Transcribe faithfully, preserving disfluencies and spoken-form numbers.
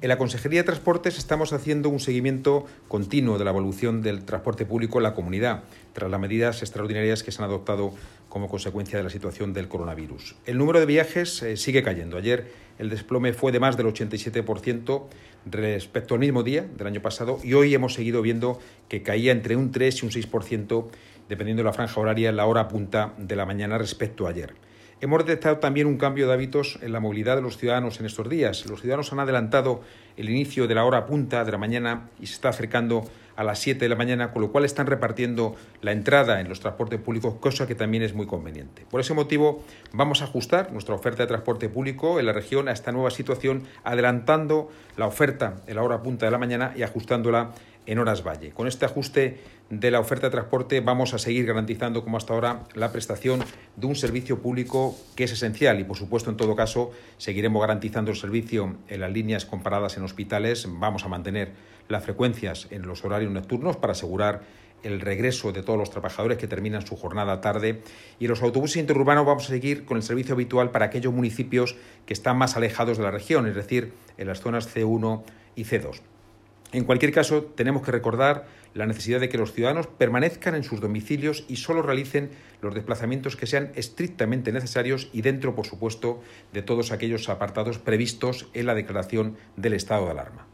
En la Consejería de Transportes estamos haciendo un seguimiento continuo de la evolución del transporte público en la comunidad, tras las medidas extraordinarias que se han adoptado como consecuencia de la situación del coronavirus. El número de viajes eh, sigue cayendo. Ayer el desplome fue de más del ochenta y siete por ciento respecto al mismo día del año pasado y hoy hemos seguido viendo que caía entre un tres y un seis por ciento dependiendo de la franja horaria en la hora punta de la mañana respecto a ayer. Hemos detectado también un cambio de hábitos en la movilidad de los ciudadanos en estos días. Los ciudadanos han adelantado el inicio de la hora punta de la mañana y se está acercando a las siete de la mañana, con lo cual están repartiendo la entrada en los transportes públicos, cosa que también es muy conveniente. Por ese motivo vamos a ajustar nuestra oferta de transporte público en la región a esta nueva situación, adelantando la oferta en la hora punta de la mañana y ajustándola en horas valle. Con este ajuste de la oferta de transporte vamos a seguir garantizando, como hasta ahora, la prestación de un servicio público que es esencial y, por supuesto, en todo caso, seguiremos garantizando el servicio en las líneas comparadas en hospitales. Vamos a mantener las frecuencias en los horarios nocturnos para asegurar el regreso de todos los trabajadores que terminan su jornada tarde, y en los autobuses interurbanos vamos a seguir con el servicio habitual para aquellos municipios que están más alejados de la región, es decir, en las zonas ce uno y ce dos. En cualquier caso, tenemos que recordar la necesidad de que los ciudadanos permanezcan en sus domicilios y solo realicen los desplazamientos que sean estrictamente necesarios y dentro, por supuesto, de todos aquellos apartados previstos en la declaración del estado de alarma.